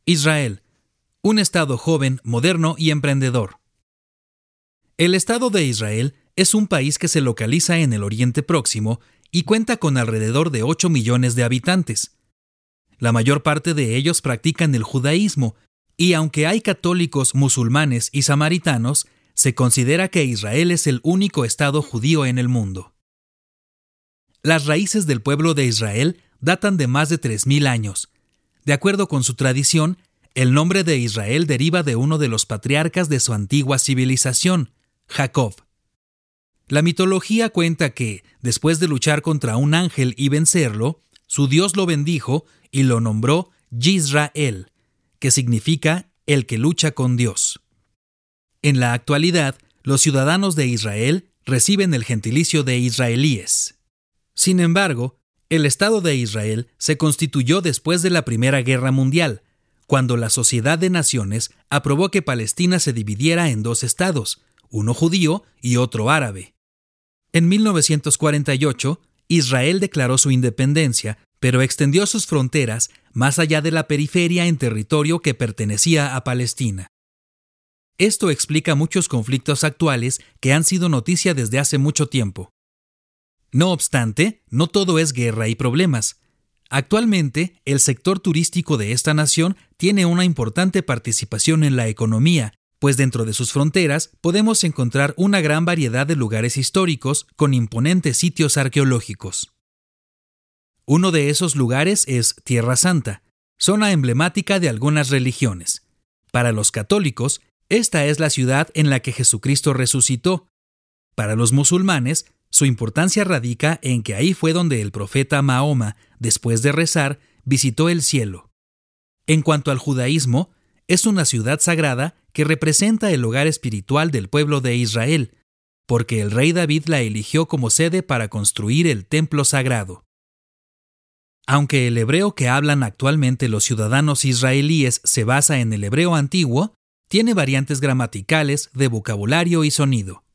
Israel, un estado joven, moderno y emprendedor. El Estado de Israel es un país que se localiza en el Oriente Próximo y cuenta con alrededor de 8 millones de habitantes. La mayor parte de ellos practican el judaísmo, y aunque hay católicos, musulmanes y samaritanos, se considera que Israel es el único estado judío en el mundo. Las raíces del pueblo de Israel datan de más de 3.000 años. De acuerdo con su tradición, el nombre de Israel deriva de uno de los patriarcas de su antigua civilización, Jacob. La mitología cuenta que, después de luchar contra un ángel y vencerlo, su Dios lo bendijo y lo nombró Yisrael, que significa el que lucha con Dios. En la actualidad, los ciudadanos de Israel reciben el gentilicio de israelíes. Sin embargo, el Estado de Israel se constituyó después de la Primera Guerra Mundial, cuando la Sociedad de Naciones aprobó que Palestina se dividiera en dos estados, uno judío y otro árabe. En 1948, Israel declaró su independencia, pero extendió sus fronteras más allá de la periferia en territorio que pertenecía a Palestina. Esto explica muchos conflictos actuales que han sido noticia desde hace mucho tiempo. No obstante, no todo es guerra y problemas. Actualmente, el sector turístico de esta nación tiene una importante participación en la economía, pues dentro de sus fronteras podemos encontrar una gran variedad de lugares históricos con imponentes sitios arqueológicos. Uno de esos lugares es Tierra Santa, zona emblemática de algunas religiones. Para los católicos, esta es la ciudad en la que Jesucristo resucitó. Para los musulmanes, su importancia radica en que ahí fue donde el profeta Mahoma, después de rezar, visitó el cielo. En cuanto al judaísmo, es una ciudad sagrada que representa el hogar espiritual del pueblo de Israel, porque el rey David la eligió como sede para construir el templo sagrado. Aunque el hebreo que hablan actualmente los ciudadanos israelíes se basa en el hebreo antiguo, tiene variantes gramaticales, de vocabulario y sonido.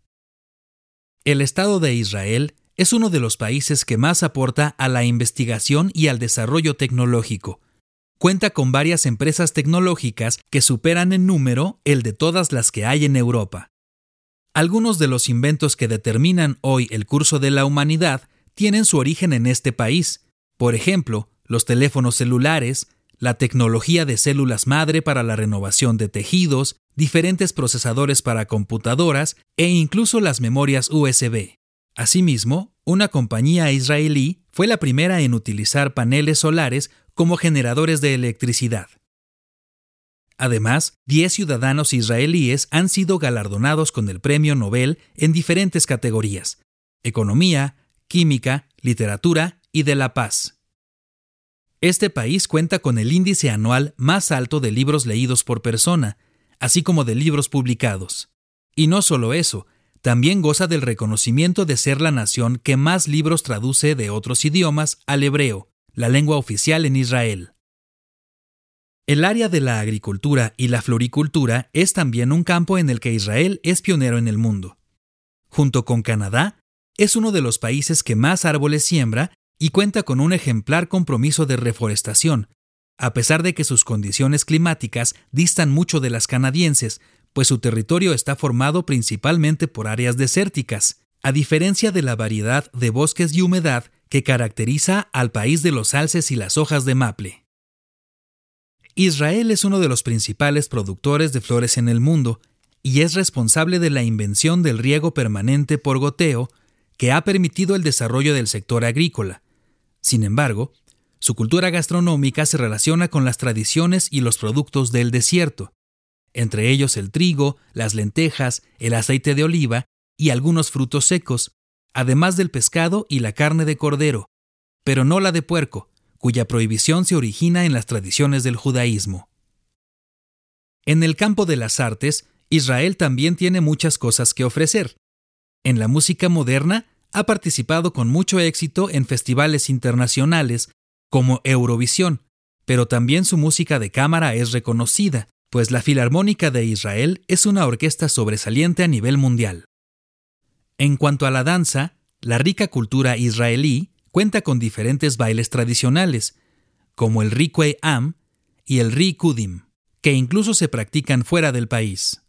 El Estado de Israel es uno de los países que más aporta a la investigación y al desarrollo tecnológico. Cuenta con varias empresas tecnológicas que superan en número el de todas las que hay en Europa. Algunos de los inventos que determinan hoy el curso de la humanidad tienen su origen en este país. Por ejemplo, los teléfonos celulares, la tecnología de células madre para la renovación de tejidos, diferentes procesadores para computadoras e incluso las memorias USB. Asimismo, una compañía israelí fue la primera en utilizar paneles solares como generadores de electricidad. Además, 10 ciudadanos israelíes han sido galardonados con el Premio Nobel en diferentes categorías: economía, química, literatura y de la paz. Este país cuenta con el índice anual más alto de libros leídos por persona, así como de libros publicados. Y no solo eso, también goza del reconocimiento de ser la nación que más libros traduce de otros idiomas al hebreo, la lengua oficial en Israel. El área de la agricultura y la floricultura es también un campo en el que Israel es pionero en el mundo. Junto con Canadá, es uno de los países que más árboles siembra y cuenta con un ejemplar compromiso de reforestación, a pesar de que sus condiciones climáticas distan mucho de las canadienses, pues su territorio está formado principalmente por áreas desérticas, a diferencia de la variedad de bosques y humedad que caracteriza al país de los alces y las hojas de maple. Israel es uno de los principales productores de flores en el mundo y es responsable de la invención del riego permanente por goteo, que ha permitido el desarrollo del sector agrícola. Sin embargo, su cultura gastronómica se relaciona con las tradiciones y los productos del desierto, entre ellos el trigo, las lentejas, el aceite de oliva y algunos frutos secos, además del pescado y la carne de cordero, pero no la de puerco, cuya prohibición se origina en las tradiciones del judaísmo. En el campo de las artes, Israel también tiene muchas cosas que ofrecer. En la música moderna, ha participado con mucho éxito en festivales internacionales como Eurovisión, pero también su música de cámara es reconocida, pues la Filarmónica de Israel es una orquesta sobresaliente a nivel mundial. En cuanto a la danza, la rica cultura israelí cuenta con diferentes bailes tradicionales, como el Rikwe Am, y el Rikudim, que incluso se practican fuera del país.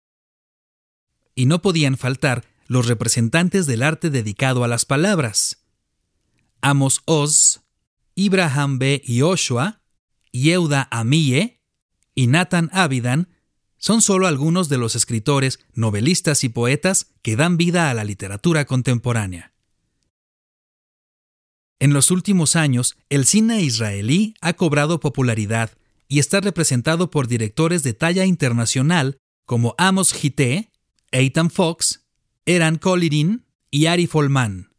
Y no podían faltar los representantes del arte dedicado a las palabras: Amos Oz, Ibrahim B. Yoshua, Yehuda Amiye y Nathan Abidan son solo algunos de los escritores, novelistas y poetas que dan vida a la literatura contemporánea. En los últimos años, el cine israelí ha cobrado popularidad y está representado por directores de talla internacional como Amos Hitte, Eitan Fox, Eran Kolirin y Ari Folman.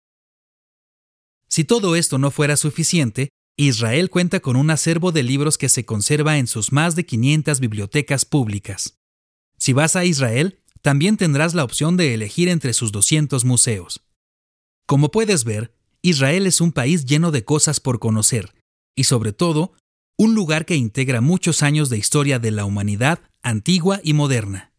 Si todo esto no fuera suficiente, Israel cuenta con un acervo de libros que se conserva en sus más de 500 bibliotecas públicas. Si vas a Israel, también tendrás la opción de elegir entre sus 200 museos. Como puedes ver, Israel es un país lleno de cosas por conocer y, sobre todo, un lugar que integra muchos años de historia de la humanidad antigua y moderna.